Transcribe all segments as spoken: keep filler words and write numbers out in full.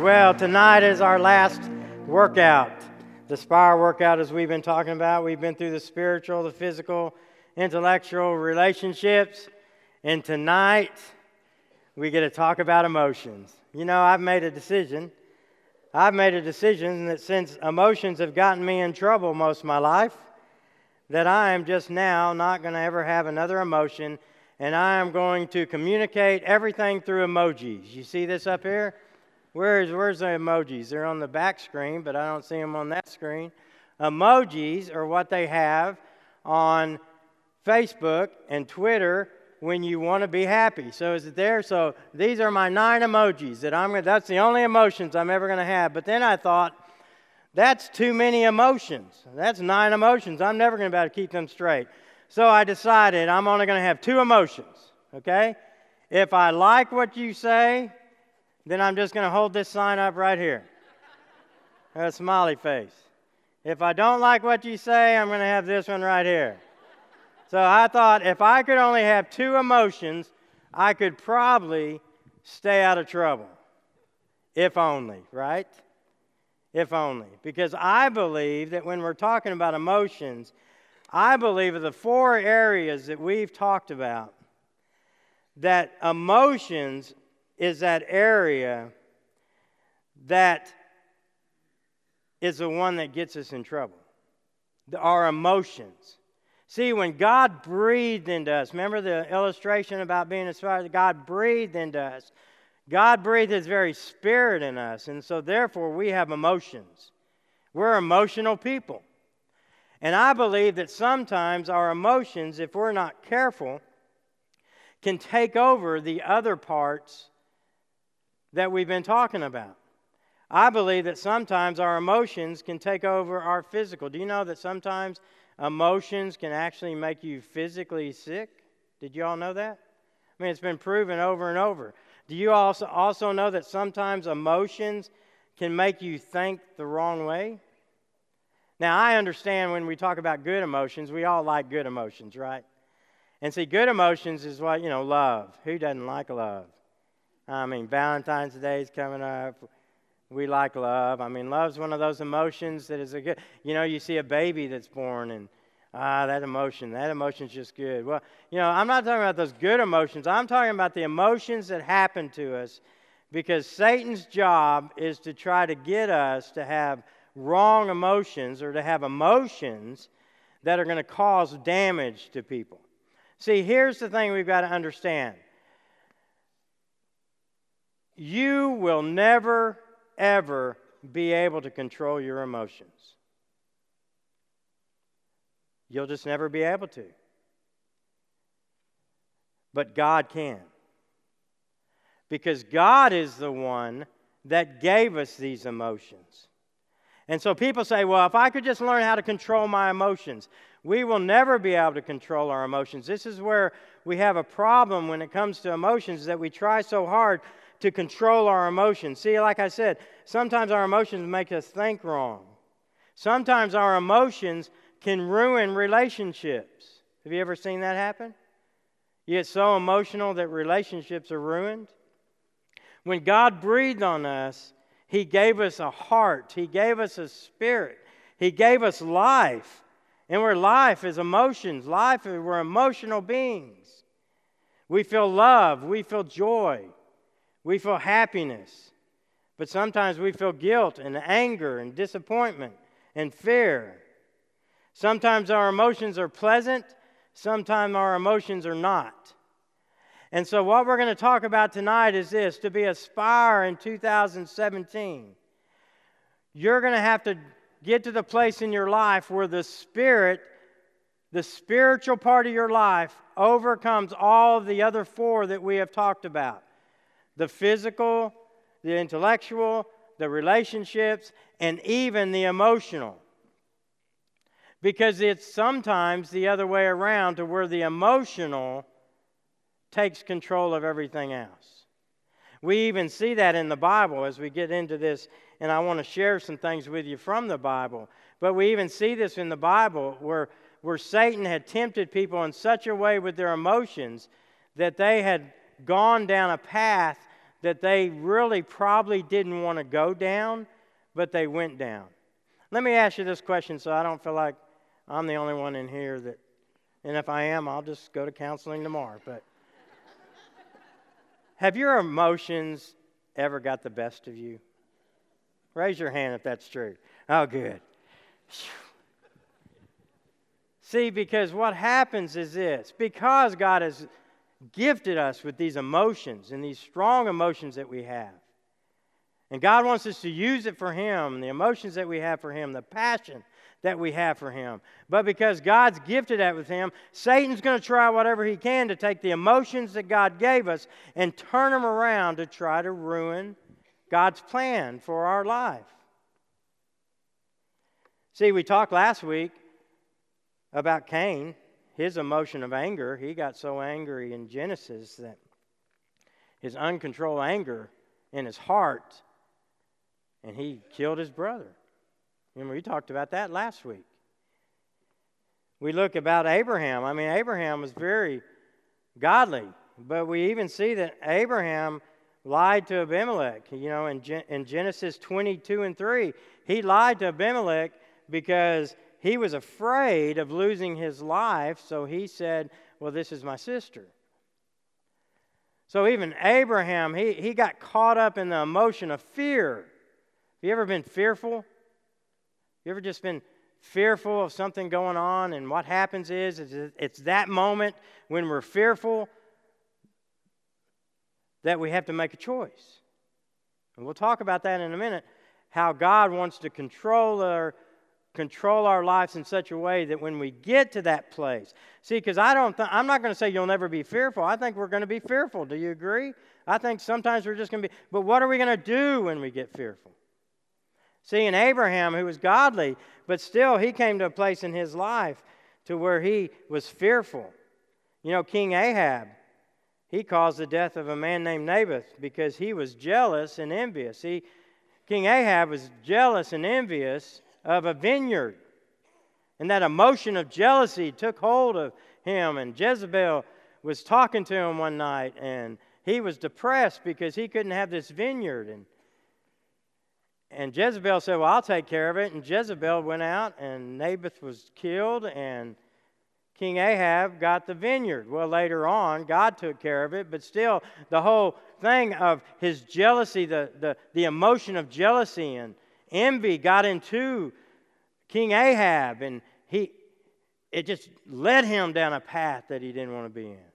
Well, tonight is our last workout. The Spire workout, as we've been talking about. We've been through the spiritual, the physical, intellectual, relationships. And tonight, we get to talk about emotions. You know, I've made a decision. I've made a decision that since emotions have gotten me in trouble most of my life, that I am just now not going to ever have another emotion, and I am going to communicate everything through emojis. You see this up here? Where's, where's the emojis? They're on the back screen, but I don't see them on that screen. Emojis are what they have on Facebook and Twitter when you want to be happy. So is it there? So these are my nine emojis that I'm going to, that's the only emotions I'm ever going to have. But then I thought, that's too many emotions. That's nine emotions. I'm never going to be able to keep them straight. So I decided I'm only going to have two emotions, okay? If I like what you say, then I'm just going to hold this sign up right here. A smiley face. If I don't like what you say, I'm going to have this one right here. So I thought if I could only have two emotions, I could probably stay out of trouble. If only, right? If only. Because I believe that when we're talking about emotions, I believe of the four areas that we've talked about, that emotions is that area that is the one that gets us in trouble. Our emotions. See, when God breathed into us, remember the illustration about being inspired? God breathed into us. God breathed His very spirit in us, and so therefore we have emotions. We're emotional people. And I believe that sometimes our emotions, if we're not careful, can take over the other parts that we've been talking about. I believe that sometimes our emotions can take over our physical. Do you know that sometimes emotions can actually make you physically sick? Did you all know that? I mean, it's been proven over and over. Do you also also know that sometimes emotions can make you think the wrong way? Now, I understand when we talk about good emotions, we all like good emotions, right? And see, good emotions is what, you know, love. Who doesn't like love? I mean, Valentine's Day is coming up. We like love. I mean, love's one of those emotions that is a good, you know, you see a baby that's born and, ah, that emotion, that emotion's just good. Well, you know, I'm not talking about those good emotions. I'm talking about the emotions that happen to us because Satan's job is to try to get us to have wrong emotions or to have emotions that are going to cause damage to people. See, here's the thing we've got to understand. You will never, ever be able to control your emotions. You'll just never be able to. But God can. Because God is the one that gave us these emotions. And so people say, well, if I could just learn how to control my emotions, we will never be able to control our emotions. This is where we have a problem when it comes to emotions, that we try so hard to control our emotions. See, like I said, sometimes our emotions make us think wrong. Sometimes our emotions can ruin relationships. Have you ever seen that happen? You get so emotional that relationships are ruined. When God breathed on us, He gave us a heart. He gave us a spirit. He gave us life. And where life is emotions, life is, we're emotional beings. We feel love. We feel joy. We feel happiness. But sometimes we feel guilt and anger and disappointment and fear. Sometimes our emotions are pleasant. Sometimes our emotions are not. And so what we're going to talk about tonight is this: to be a Spire in two thousand seventeen, you're going to have to get to the place in your life where the Spirit, the spiritual part of your life, overcomes all of the other four that we have talked about. The physical, the intellectual, the relationships, and even the emotional. Because it's sometimes the other way around, to where the emotional takes control of everything else. We even see that in the Bible as we get into this, and I want to share some things with you from the Bible. But we even see this in the Bible where, where Satan had tempted people in such a way with their emotions that they had gone down a path that they really probably didn't want to go down, but they went down. Let me ask you this question so I don't feel like I'm the only one in here that, and if I am, I'll just go to counseling tomorrow. But have your emotions ever got the best of you? Raise your hand if that's true. Oh, good. See, because what happens is this. Because God has gifted us with these emotions and these strong emotions that we have, and God wants us to use it for Him, the emotions that we have for Him, the passion that we have for Him. But because God's gifted that with Him, Satan's going to try whatever he can to take the emotions that God gave us and turn them around to try to ruin God's plan for our life. See, we talked last week about Cain, his emotion of anger. He got so angry in Genesis that his uncontrolled anger in his heart, and he killed his brother. Remember, we talked about that last week. We look about Abraham. I mean, Abraham was very godly, but we even see that Abraham lied to Abimelech. You know, in, Gen- in Genesis twenty-two and three, he lied to Abimelech because he was afraid of losing his life, so he said, well, this is my sister. So even Abraham, he, he got caught up in the emotion of fear. Have you ever been fearful? You ever just been fearful of something going on, and what happens is, is it's that moment when we're fearful that we have to make a choice. And we'll talk about that in a minute, how God wants to control our control our lives in such a way that when we get to that place, see, because I don't, th- I'm not going to say you'll never be fearful. I think we're going to be fearful. Do you agree? I think sometimes we're just going to be. But what are we going to do when we get fearful? See, in Abraham, who was godly, but still he came to a place in his life to where he was fearful. You know, King Ahab, he caused the death of a man named Naboth because he was jealous and envious. See, King Ahab was jealous and envious of a vineyard. And that emotion of jealousy took hold of him. And Jezebel was talking to him one night, and he was depressed because he couldn't have this vineyard. And, and Jezebel said, well, I'll take care of it. And Jezebel went out, and Naboth was killed, and King Ahab got the vineyard. Well, later on, God took care of it, but still, the whole thing of his jealousy, the, the, the emotion of jealousy and envy got into King Ahab, and he it just led him down a path that he didn't want to be in.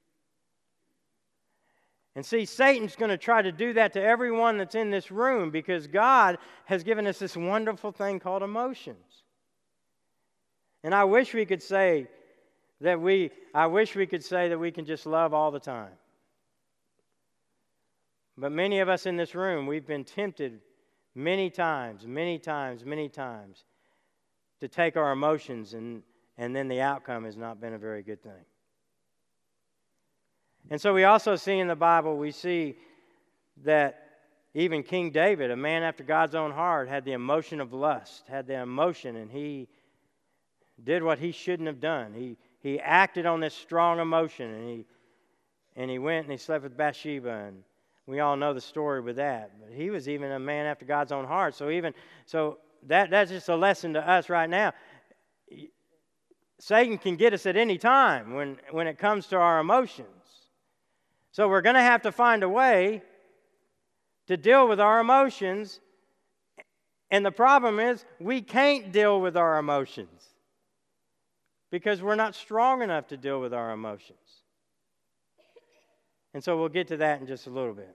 And see, Satan's going to try to do that to everyone that's in this room because God has given us this wonderful thing called emotions. And I wish we could say that we I wish we could say that we can just love all the time. But many of us in this room, we've been tempted many times, many times, many times to take our emotions, and, and then the outcome has not been a very good thing. And so we also see in the Bible, we see that even King David, a man after God's own heart, had the emotion of lust, had the emotion, and he did what he shouldn't have done. He he acted on this strong emotion, and he and he went and he slept with Bathsheba, and we all know the story with that. But he was even a man after God's own heart. So even so, that that's just a lesson to us right now. Satan can get us at any time when, when it comes to our emotions. So we're going to have to find a way to deal with our emotions. And the problem is we can't deal with our emotions because we're not strong enough to deal with our emotions. And so we'll get to that in just a little bit.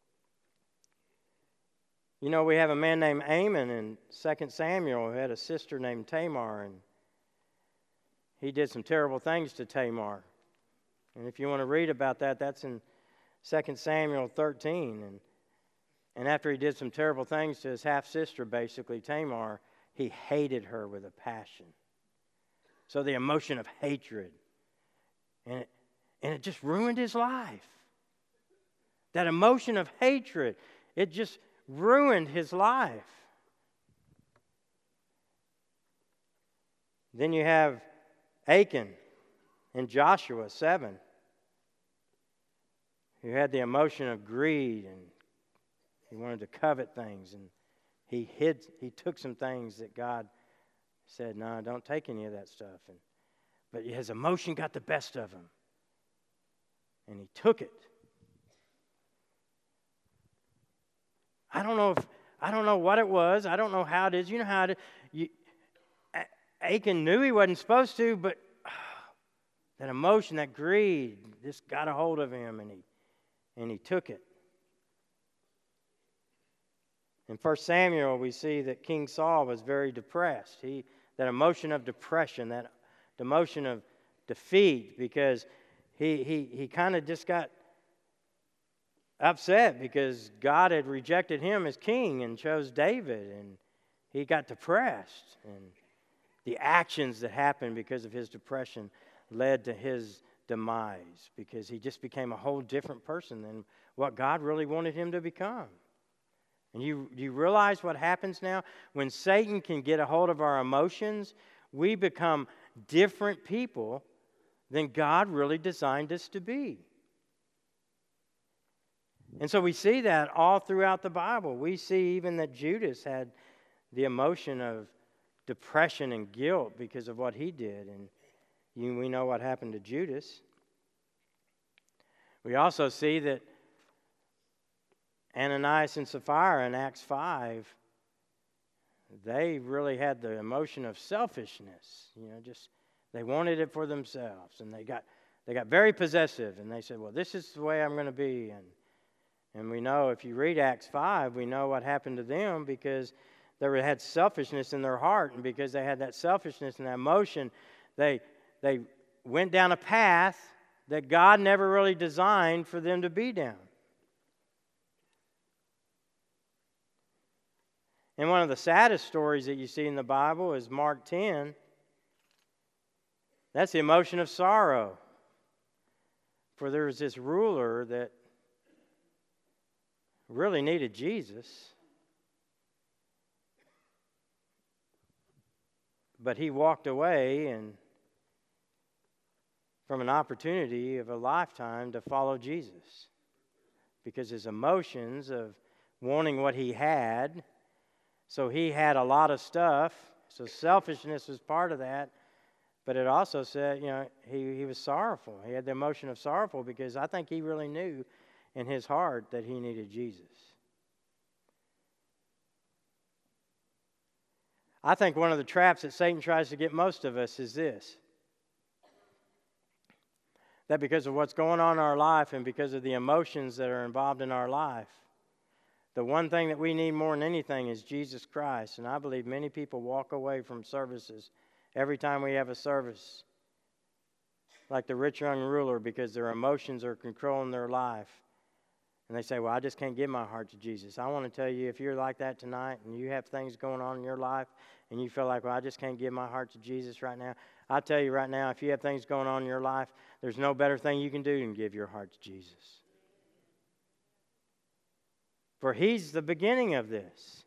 You know, we have a man named Amon in Second Samuel who had a sister named Tamar, and he did some terrible things to Tamar. And if you want to read about that, that's in Second Samuel thirteen. And, and after he did some terrible things to his half-sister, basically, Tamar, he hated her with a passion. So the emotion of hatred. And it, and it just ruined his life. That emotion of hatred, it just ruined his life. Then you have Achan in Joshua seven, who had the emotion of greed, and he wanted to covet things, and he hid, he took some things that God said, no, don't take any of that stuff. And but his emotion got the best of him, and he took it. I don't know if I don't know what it was. I don't know how it is. You know how it is. Achan knew he wasn't supposed to, but oh, that emotion, that greed, just got a hold of him, and he and he took it. In First Samuel, we see that King Saul was very depressed. He that emotion of depression, that emotion of defeat, because he he he kind of just got upset because God had rejected him as king and chose David, and he got depressed. And the actions that happened because of his depression led to his demise, because he just became a whole different person than what God really wanted him to become. And you, you realize what happens now? When Satan can get a hold of our emotions, we become different people than God really designed us to be. And so we see that all throughout the Bible. We see even that Judas had the emotion of depression and guilt because of what he did. And you, we know what happened to Judas. We also see that Ananias and Sapphira in Acts five, they really had the emotion of selfishness. You know, just they wanted it for themselves, and they got they got very possessive, and they said, "Well, this is the way I'm going to be." And and we know if you read Acts five, we know what happened to them because they had selfishness in their heart, and because they had that selfishness and that emotion, they they went down a path that God never really designed for them to be down. And one of the saddest stories that you see in the Bible is Mark ten. That's the emotion of sorrow. For there was this ruler that really needed Jesus, but he walked away and from an opportunity of a lifetime to follow Jesus, because his emotions of wanting what he had. So he had a lot of stuff. So selfishness was part of that. But it also said, you know, he, he was sorrowful. He had the emotion of sorrowful because I think he really knew in his heart that he needed Jesus. I think one of the traps that Satan tries to get most of us is this. That because of what's going on in our life and because of the emotions that are involved in our life, the one thing that we need more than anything is Jesus Christ. And I believe many people walk away from services every time we have a service, like the rich young ruler, because their emotions are controlling their life. And they say, well, I just can't give my heart to Jesus. I want to tell you, if you're like that tonight and you have things going on in your life and you feel like, well, I just can't give my heart to Jesus right now, I'll tell you right now, if you have things going on in your life, there's no better thing you can do than give your heart to Jesus. For he's the beginning of this.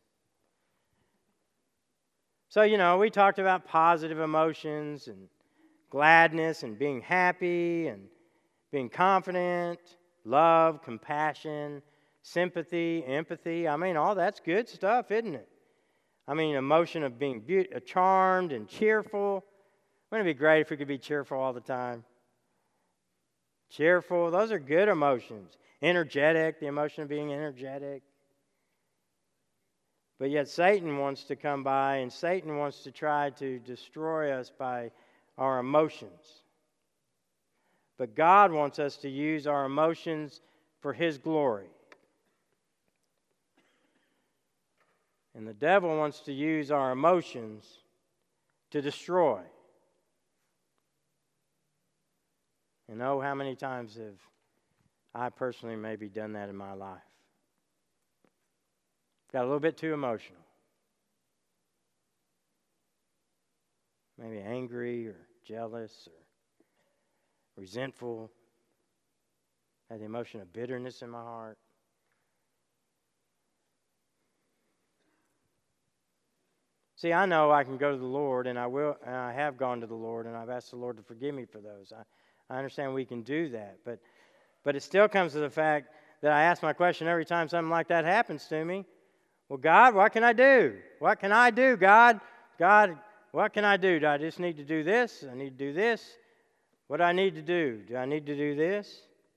So, you know, we talked about positive emotions and gladness and being happy and being confident, love, compassion, sympathy, empathy. I mean, all that's good stuff, isn't it? I mean, emotion of being be- charmed and cheerful. Wouldn't it be great if we could be cheerful all the time? Cheerful, those are good emotions. Energetic, the emotion of being energetic. But yet Satan wants to come by, and Satan wants to try to destroy us by our emotions. But God wants us to use our emotions for His glory. And the devil wants to use our emotions to destroy. And oh, how many times have I personally maybe done that in my life? Got a little bit too emotional. Maybe angry or jealous or resentful. Had the emotion of bitterness in my heart. See, I know I can go to the Lord, and I will, and I have gone to the Lord, and I've asked the Lord to forgive me for those. I, I understand we can do that, but But it still comes to the fact that I ask my question every time something like that happens to me. Well, God, what can I do? What can I do, God? God, what can I do? Do I just need to do this? I need to do this? What do I need to do? Do I need to do this?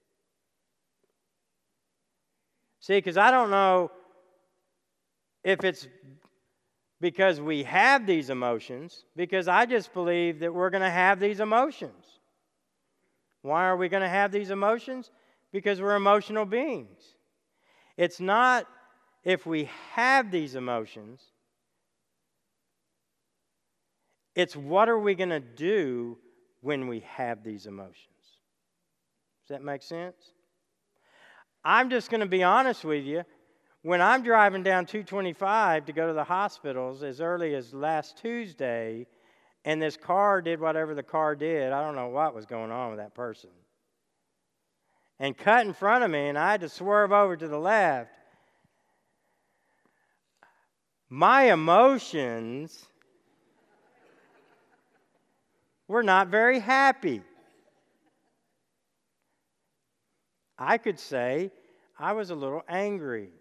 See, because I don't know if it's because we have these emotions, because I just believe that we're going to have these emotions. Why are we going to have these emotions? Because we're emotional beings. It's not if we have these emotions, it's what are we going to do when we have these emotions. Does that make sense? I'm just going to be honest with you. When I'm driving down two twenty-five to go to the hospitals as early as last Tuesday, and this car did whatever the car did, I don't know what was going on with that person, and cut in front of me, and I had to swerve over to the left, my emotions were not very happy. I could say I was a little angry.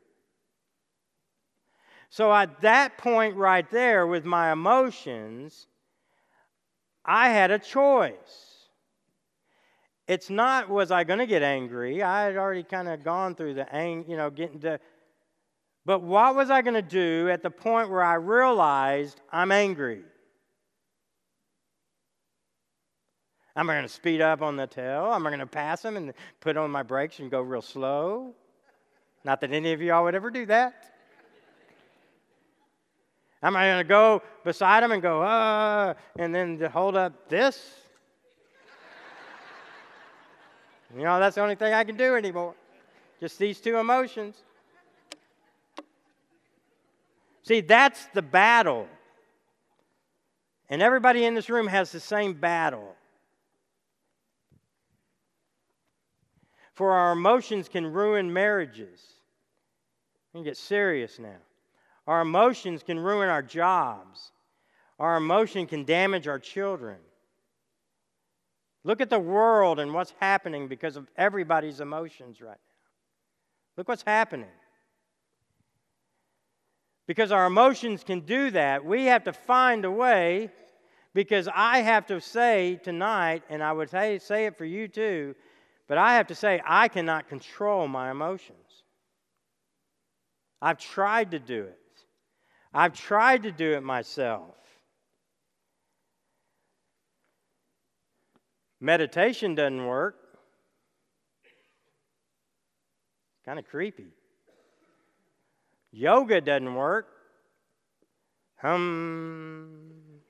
So at that point right there with my emotions, I had a choice. It's not, was I going to get angry? I had already kind of gone through the, ang- you know, getting to, but what was I going to do at the point where I realized I'm angry? Am I going to speed up on the tail? Am I going to pass them and put on my brakes and go real slow? Not that any of y'all would ever do that. Am I going to go beside them and go, ah, and then to hold up this? You know, that's the only thing I can do anymore. Just these two emotions. See, that's the battle. And everybody in this room has the same battle. For our emotions can ruin marriages. We can get serious now. Our emotions can ruin our jobs. Our emotion can damage our children. Look at the world and what's happening because of everybody's emotions right now. Look what's happening. Because our emotions can do that, we have to find a way, because I have to say tonight, and I would say, say it for you too, but I have to say I cannot control my emotions. I've tried to do it. I've tried to do it myself. Meditation doesn't work. Kind of creepy. Yoga doesn't work. Hum.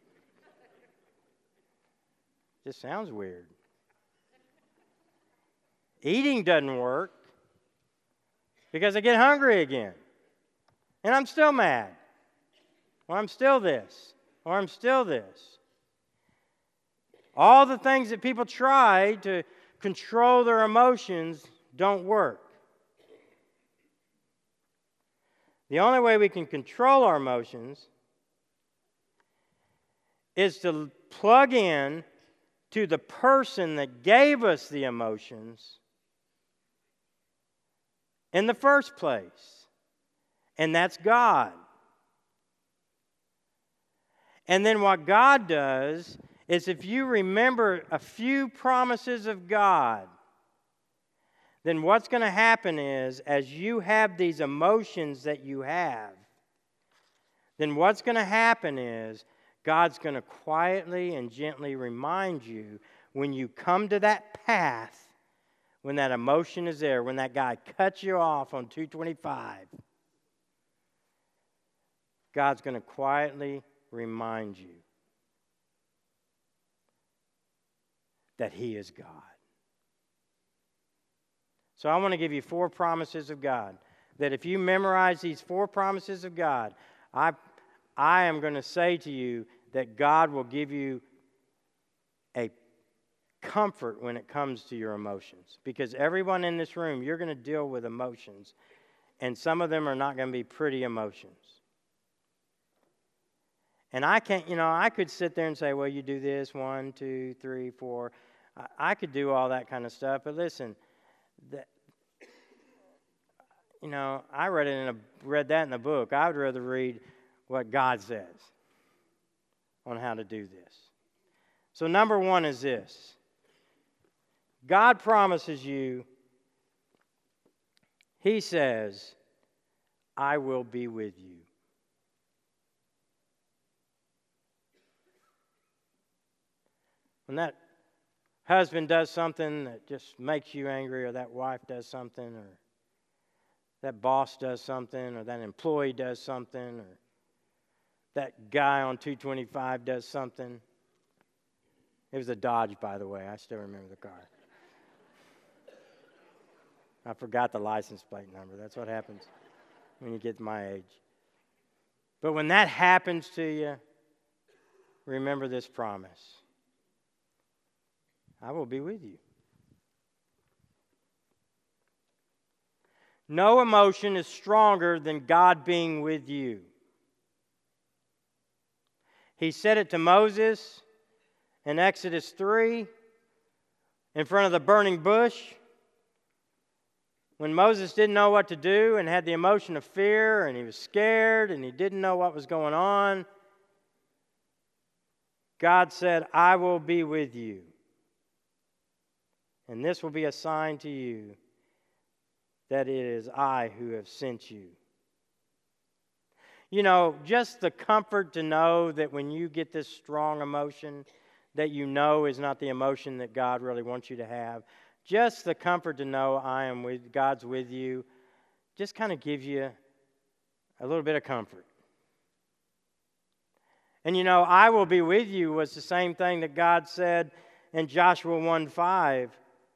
Just sounds weird. Eating doesn't work because I get hungry again. And I'm still mad. Or I'm still this. Or I'm still this. All the things that people try to control their emotions don't work. The only way we can control our emotions is to plug in to the person that gave us the emotions in the first place. And that's God. And then what God does is, if you remember a few promises of God, then what's going to happen is, as you have these emotions that you have, then what's going to happen is God's going to quietly and gently remind you when you come to that path, when that emotion is there, when that guy cuts you off on two twenty-five, God's going to quietly remind you that He is God. So I want to give you four promises of God, that if you memorize these four promises of God, I, I am going to say to you that God will give you a comfort when it comes to your emotions. Because everyone in this room, you're going to deal with emotions, and some of them are not going to be pretty emotions. And I can't, you know, I could sit there and say, well, you do this, one, two, three, four. I, I could do all that kind of stuff. But listen, that, you know, I read it in a read that in a book. I would rather read what God says on how to do this. So number one is this. God promises you, He says, I will be with you. When that husband does something that just makes you angry, or that wife does something, or that boss does something, or that employee does something, or that guy on two twenty-five does something. It was a Dodge, by the way. I still remember the car. I forgot the license plate number. That's what happens when you get to my age. But when that happens to you, remember this promise. I will be with you. No emotion is stronger than God being with you. He said it to Moses in Exodus three, in front of the burning bush, when Moses didn't know what to do and had the emotion of fear, and he was scared and he didn't know what was going on. God said, I will be with you. And this will be a sign to you that it is I who have sent you. You know, just the comfort to know that when you get this strong emotion that you know is not the emotion that God really wants you to have, just the comfort to know I am with, God's with you, just kind of gives you a little bit of comfort. And you know, I will be with you was the same thing that God said in Joshua one five.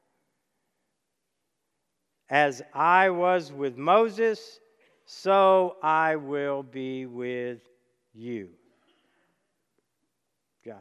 As I was with Moses, so I will be with you. Joshua.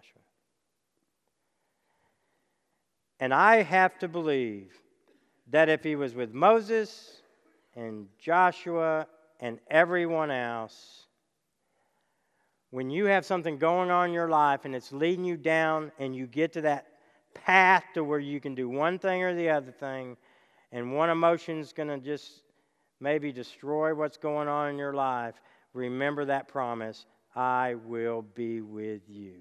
And I have to believe that if he was with Moses and Joshua and everyone else, when you have something going on in your life and it's leading you down and you get to that path to where you can do one thing or the other thing, and one emotion's going to just maybe destroy what's going on in your life, remember that promise, I will be with you.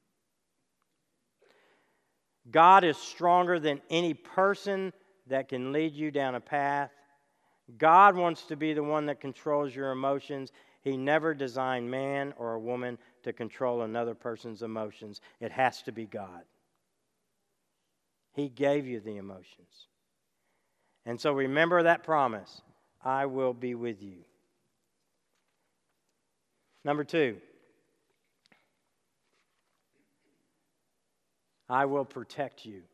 God is stronger than any person that can lead you down a path. God wants to be the one that controls your emotions. He never designed man or a woman to control another person's emotions. It has to be God. He gave you the emotions. And so remember that promise. I will be with you. Number two. I will protect you.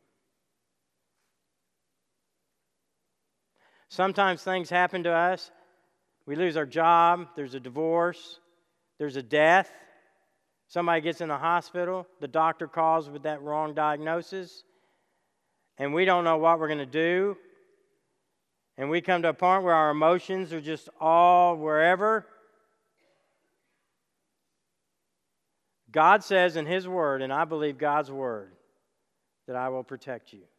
Sometimes things happen to us. We lose our job. There's a divorce. There's a death. Somebody gets in the hospital. The doctor calls with that wrong diagnosis. And we don't know what we're going to do. And we come to a point where our emotions are just all wherever. God says in His Word, and I believe God's Word, that I will protect you.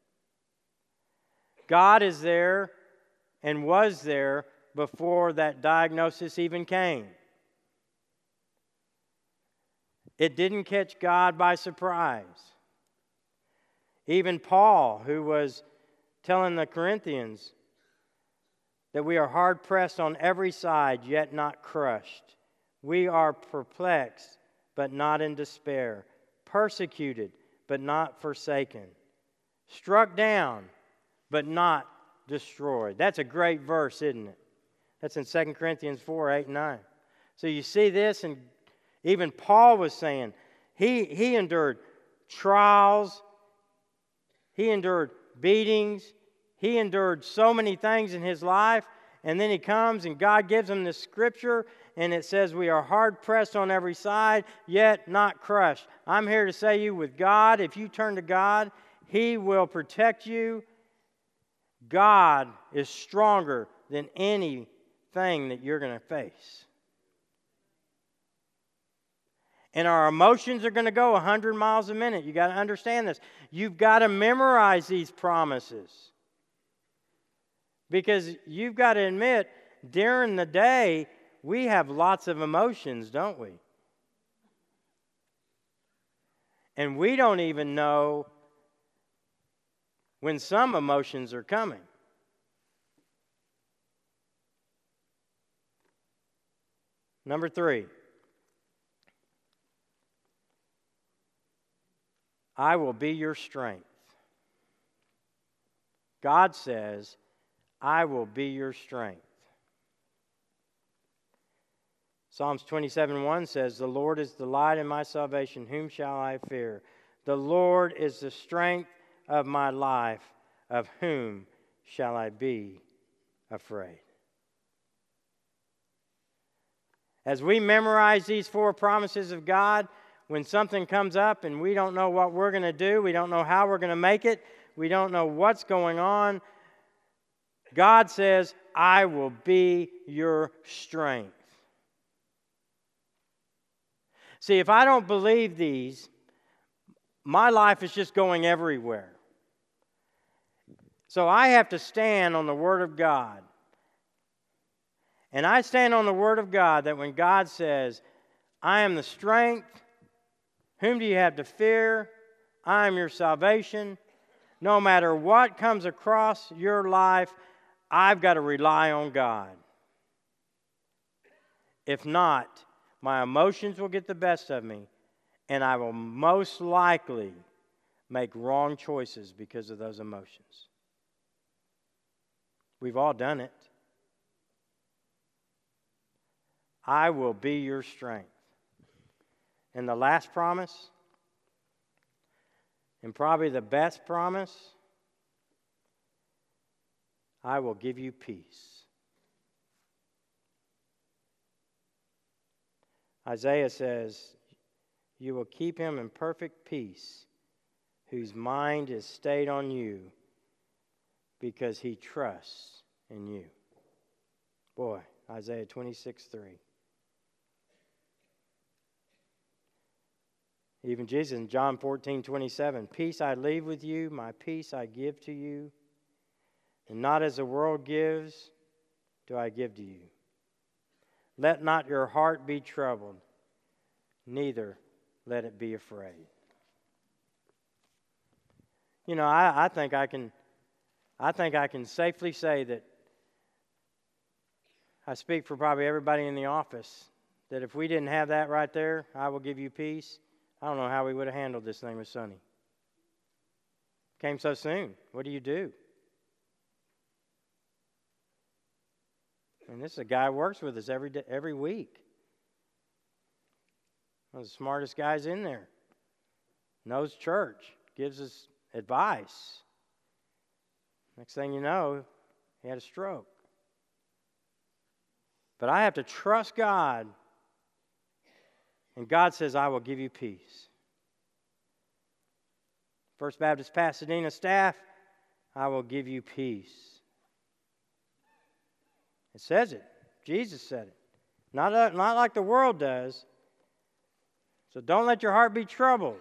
God is there and was there before that diagnosis even came. It didn't catch God by surprise. Even Paul, who was telling the Corinthians that we are hard-pressed on every side, yet not crushed. We are perplexed, but not in despair. Persecuted, but not forsaken. Struck down, but not destroyed. That's a great verse, isn't it? That's in Second Corinthians four, eight, and nine. So you see this, and even Paul was saying, he, he endured trials, he endured beatings, he endured so many things in his life, and then he comes and God gives him this scripture, and it says we are hard-pressed on every side, yet not crushed. I'm here to say you with God, if you turn to God, He will protect you. God is stronger than anything that you're going to face. And our emotions are going to go one hundred miles a minute. You've got to understand this. You've got to memorize these promises. Because you've got to admit, during the day, we have lots of emotions, don't we? And we don't even know when some emotions are coming. Number three, I will be your strength. God says, I will be your strength. Psalms twenty-seven one says, the Lord is the light in my salvation, whom shall I fear? The Lord is the strength of my life, of whom shall I be afraid? As we memorize these four promises of God, when something comes up and we don't know what we're going to do, we don't know how we're going to make it, we don't know what's going on, God says, I will be your strength. See, if I don't believe these, my life is just going everywhere. So I have to stand on the Word of God. And I stand on the Word of God that when God says, I am the strength, whom do you have to fear? I am your salvation. No matter what comes across your life, I've got to rely on God. If not, my emotions will get the best of me, and I will most likely make wrong choices because of those emotions. We've all done it. I will be your strength. And the last promise, and probably the best promise, I will give you peace. Isaiah says, you will keep him in perfect peace, whose mind is stayed on you, because he trusts in you. Boy, Isaiah twenty-six three. Even Jesus in John fourteen twenty-seven, peace I leave with you, my peace I give to you, and not as the world gives, do I give to you. Let not your heart be troubled, neither let it be afraid. You know, I, I think I can I think I can safely say that I speak for probably everybody in the office, that if we didn't have that right there, I will give you peace, I don't know how we would have handled this thing with Sonny. Came so soon. What do you do? And this is a guy who works with us every day, every week. One of the smartest guys in there. Knows church. Gives us advice. Next thing you know, he had a stroke. But I have to trust God. And God says, I will give you peace. First Baptist Pasadena staff, I will give you peace. It says it. Jesus said it. Not, uh, not like the world does. So don't let your heart be troubled.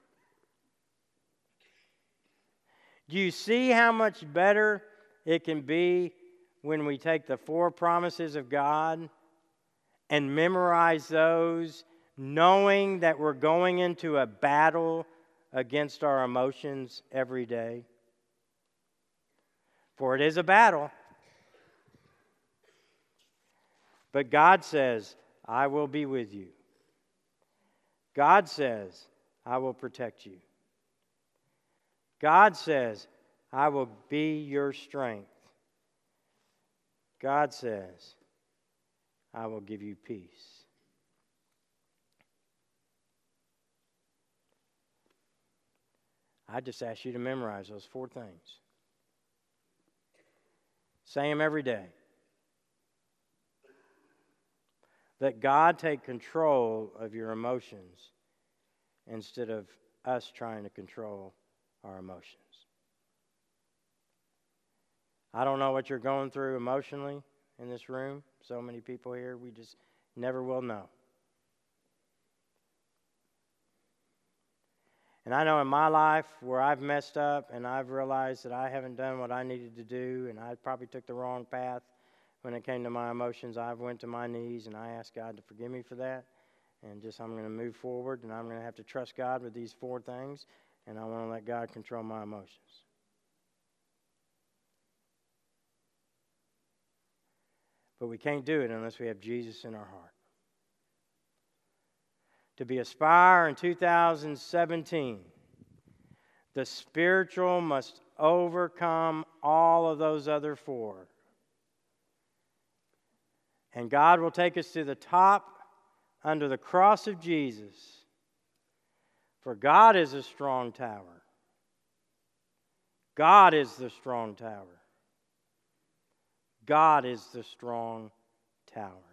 Do you see how much better it can be when we take the four promises of God and memorize those, knowing that we're going into a battle against our emotions every day? For it is a battle. But God says, I will be with you. God says, I will protect you. God says, I will be your strength. God says, I will give you peace. I just ask you to memorize those four things. Say them every day. Let God take control of your emotions instead of us trying to control our emotions. I don't know what you're going through emotionally in this room. So many people here, we just never will know. And I know in my life where I've messed up and I've realized that I haven't done what I needed to do, and I probably took the wrong path when it came to my emotions, I went to my knees and I asked God to forgive me for that. And just I'm going to move forward, and I'm going to have to trust God with these four things, and I want to let God control my emotions. But we can't do it unless we have Jesus in our heart. To be Aspire in two thousand seventeen, the spiritual must overcome all of those other four. And God will take us to the top under the cross of Jesus. For God is a strong tower. God is the strong tower. God is the strong tower.